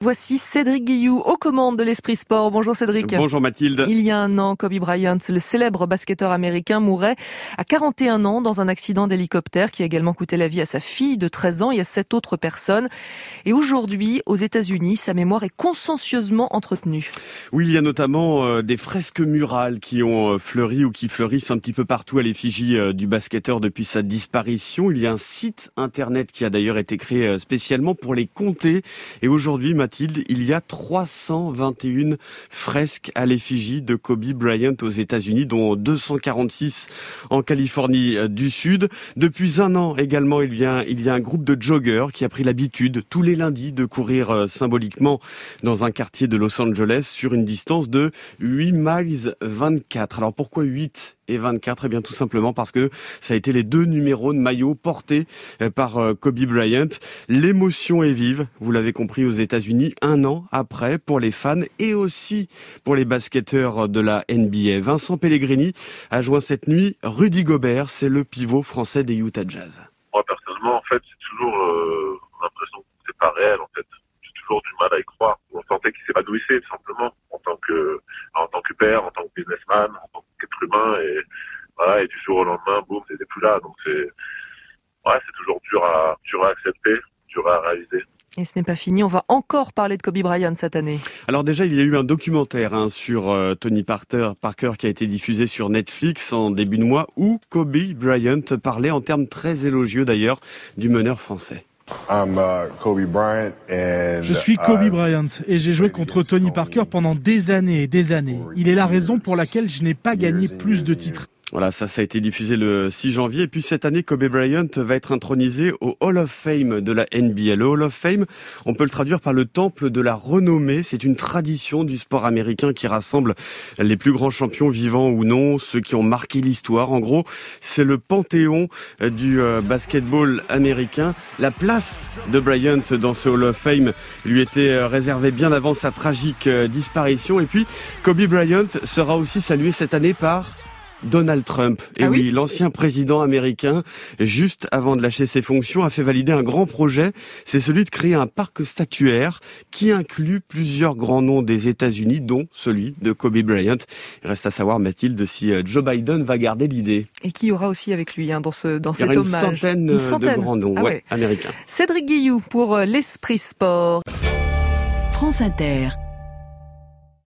Voici Cédric Guilloux aux commandes de l'Esprit Sport. Bonjour Cédric. Bonjour Mathilde. Il y a un an, Kobe Bryant, le célèbre basketteur américain, mourait à 41 ans dans un accident d'hélicoptère qui a également coûté la vie à sa fille de 13 ans et à 7 autres personnes. Et aujourd'hui, aux États-Unis, sa mémoire est consciencieusement entretenue. Oui, il y a notamment des fresques murales qui ont fleuri ou qui fleurissent un petit peu partout à l'effigie du basketteur depuis sa disparition. Il y a un site internet qui a d'ailleurs été créé spécialement pour les compter. Et aujourd'hui, Mathilde, il y a 321 fresques à l'effigie de Kobe Bryant aux États-Unis, dont 246 en Californie du Sud. Depuis un an également, il y a un groupe de joggers qui a pris l'habitude tous les lundis de courir symboliquement dans un quartier de Los Angeles sur une distance de 8 miles 24. Alors pourquoi 8 et 24? Eh bien tout simplement parce que ça a été les 2 numéros de maillot portés par Kobe Bryant. L'émotion est vive, vous l'avez compris, aux États-Unis, un an après, pour les fans et aussi pour les basketteurs de la NBA. Vincent Pellegrini a joint cette nuit Rudy Gobert, c'est le pivot français des Utah Jazz. Moi personnellement, en fait, c'est toujours l'impression que c'est pas réel. En fait, j'ai toujours du mal à y croire. On sentait qu'il s'épanouissait tout simplement en tant que père, en tant que businessman, en tant qu'être humain, et voilà. Et du jour au lendemain, boum, c'était plus là. Donc c'est toujours dur à accepter, dur à réaliser. Et ce n'est pas fini, on va encore parler de Kobe Bryant cette année. Alors déjà, il y a eu un documentaire sur Tony Parker qui a été diffusé sur Netflix en début de mois, où Kobe Bryant parlait en termes très élogieux d'ailleurs du meneur français. Je suis Kobe Bryant et j'ai joué contre Tony Parker pendant des années et des années. Il est la raison pour laquelle je n'ai pas gagné plus de titres. Voilà, ça a été diffusé le 6 janvier. Et puis cette année, Kobe Bryant va être intronisé au Hall of Fame de la NBA. Le Hall of Fame, on peut le traduire par le temple de la renommée. C'est une tradition du sport américain qui rassemble les plus grands champions vivants ou non, ceux qui ont marqué l'histoire. En gros, c'est le panthéon du basketball américain. La place de Bryant dans ce Hall of Fame lui était réservée bien avant sa tragique disparition. Et puis, Kobe Bryant sera aussi salué cette année par Donald Trump. Et oui, l'ancien président américain, juste avant de lâcher ses fonctions, a fait valider un grand projet. C'est celui de créer un parc statuaire qui inclut plusieurs grands noms des États-Unis, dont celui de Kobe Bryant. Il reste à savoir, Mathilde, si Joe Biden va garder l'idée. Et qui y aura aussi avec lui dans cet hommage. Il y aura une centaine de grands noms américains. Cédric Guilloux pour l'Esprit Sport. France Inter.